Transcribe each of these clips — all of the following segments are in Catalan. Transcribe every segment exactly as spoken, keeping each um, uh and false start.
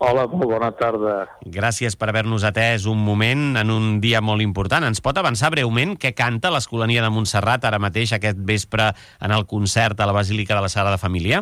Hola, molt bona tarda. Gràcies per haver-nos atès un moment en un dia molt important. Ens pot avançar breument què canta l'Escolania de Montserrat ara mateix, aquest vespre, en el concert a la Basílica de la Sagrada Família?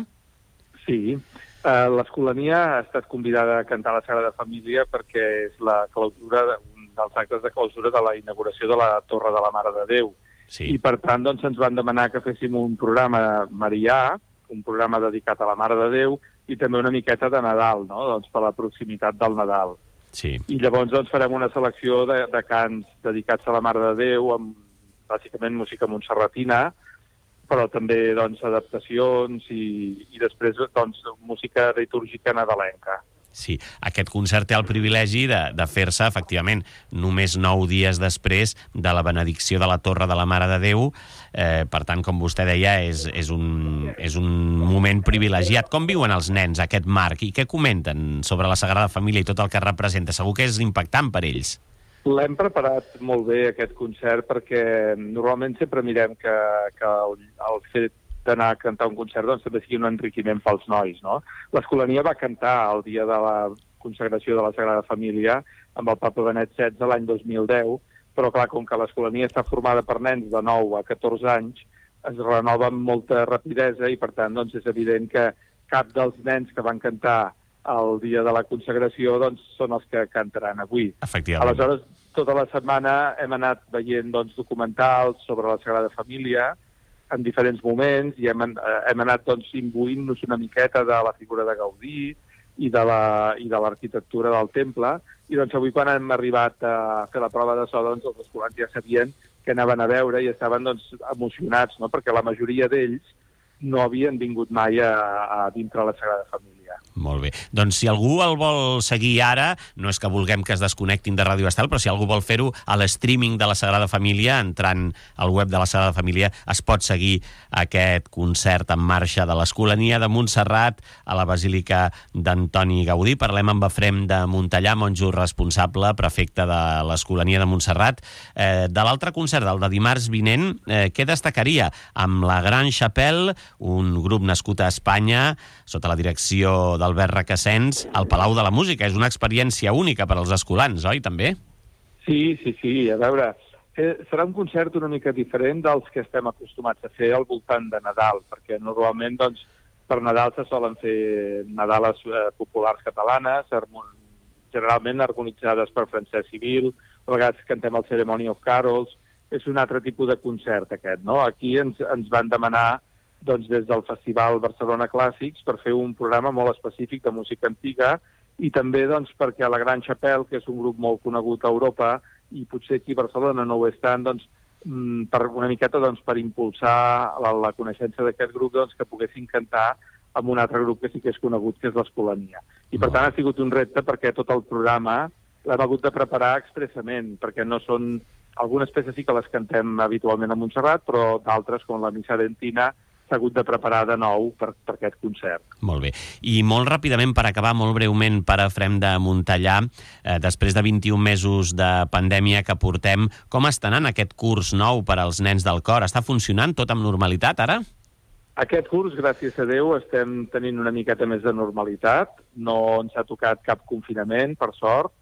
Sí, uh, l'Escolania ha estat convidada a cantar la Sagrada Família perquè és la clausura, un dels actes de clausura de la inauguració de la Torre de la Mare de Déu. Sí. I, per tant, doncs, ens van demanar que féssim un programa marià, un programa dedicat a la Mare de Déu, i també una miqueta de Nadal, no? Doncs per la proximitat del Nadal. Sí. I llavors doncs, farem una selecció de, de cants dedicats a la Mare de Déu, amb bàsicament música montserratina, però també doncs, adaptacions i, i després doncs, música litúrgica nadalenca. Sí, aquest concert té el privilegi de, de fer-se, efectivament, només nou dies després de la benedicció de la Torre de la Mare de Déu. Eh, per tant, com vostè deia, és, és, un, és un moment privilegiat. Com viuen els nens aquest marc i què comenten sobre la Sagrada Família i tot el que representa? Segur que és impactant per ells. L'hem preparat molt bé, aquest concert, perquè normalment sempre mirem que, que el, el fet d'anar a cantar un concert doncs, també sigui un enriquiment pels nois, no? L'Escolania va cantar el dia de la consagració de la Sagrada Família amb el Papa Benet setze l'any dos mil deu, però clar, com que l'Escolania està formada per nens de nou a catorze anys, es renova amb molta rapidesa i per tant doncs, és evident que cap dels nens que van cantar el dia de la consagració doncs, són els que cantaran avui. Efectivament. Aleshores, tota la setmana hem anat veient doncs, documentals sobre la Sagrada Família en diferents moments i hem, hem anat doncs, imbuint-nos una miqueta de la figura de Gaudí i de l'arquitectura del temple. I doncs, avui, quan hem arribat a fer la prova de so, doncs, els escolans ja sabien que anaven a veure i estaven doncs, emocionats, no? Perquè la majoria d'ells no havien vingut mai a, a dintre la Sagrada Família. Molt bé. Doncs si algú el vol seguir ara, no és que vulguem que es desconnectin de Ràdio Estel, però si algú vol fer-ho a l'streaming de la Sagrada Família, entrant al web de la Sagrada Família, es pot seguir aquest concert en marxa de l'Escolania de Montserrat a la Basílica d'Antoni Gaudí. Parlem amb Efrem de Montellà, monjo responsable, prefecte de l'Escolania de Montserrat. Eh, de l'altre concert, el de dimarts vinent, eh, què destacaria? Amb la Gran Chapelle, un grup nascut a Espanya, sota la direcció d'Albert Requesens, al Palau de la Música. És una experiència única per als escolans, oi, també? Sí, sí, sí. A veure, eh, serà un concert una mica diferent dels que estem acostumats a fer al voltant de Nadal, perquè normalment, doncs, per Nadal se solen fer Nadales eh, populars catalanes, generalment harmonitzades per Francesc Civil, a vegades cantem el Ceremony of Carols. És un altre tipus de concert, aquest, no? Aquí ens, ens van demanar doncs, des del Festival Barcelona Clàssics per fer un programa molt específic de música antiga i també doncs, perquè la Gran Chapelle, que és un grup molt conegut a Europa i potser aquí a Barcelona no ho és tant, doncs, per una miqueta doncs, per impulsar la, la coneixença d'aquest grup doncs, que poguessin cantar amb un altre grup que sí que és conegut, que és l'Escolania. I per tant ha sigut un repte perquè tot el programa l'hem hagut de preparar expressament, perquè no són... Algunes peces sí que les cantem habitualment a Montserrat, però d'altres, com la Missa Dentina, s'ha hagut de preparar de nou per, per aquest concert. Molt bé. I molt ràpidament, per acabar, molt breument, per Efrem de Montellà, eh, després de vint-i-un mesos de pandèmia que portem, com està anant aquest curs nou per als nens del cor? Està funcionant tot amb normalitat, ara? Aquest curs, gràcies a Déu, estem tenint una miqueta més de normalitat. No ens ha tocat cap confinament, per sort,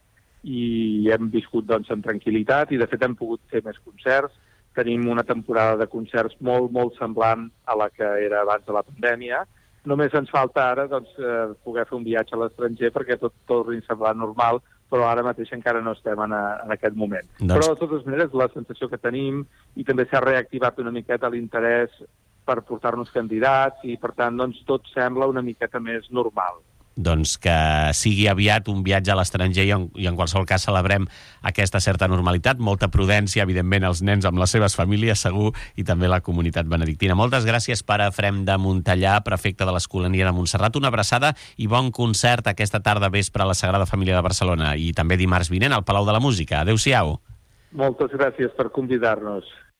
i hem viscut doncs, amb tranquil·litat, i de fet hem pogut fer més concerts. Tenim una temporada de concerts molt, molt semblant a la que era abans de la pandèmia. Només ens falta ara doncs, eh, poder fer un viatge a l'estranger perquè tot torni a semblar normal, però ara mateix encara no estem en, a, en aquest moment. Doncs... Però, de totes maneres, la sensació que tenim, i també s'ha reactivat una miqueta l'interès per portar-nos candidats, i per tant doncs, tot sembla una miqueta més normal. Doncs que sigui aviat un viatge a l'estranger i en, i en qualsevol cas celebrem aquesta certa normalitat, molta prudència, evidentment, els nens amb les seves famílies, segur, i també la comunitat benedictina. Moltes gràcies per Efrem de Montellà, prefecte de l'Escolania de Montserrat. Una abraçada i bon concert aquesta tarda vespre a la Sagrada Família de Barcelona i també dimarts vinent al Palau de la Música. Adéu-siau. Moltes gràcies per convidar-nos.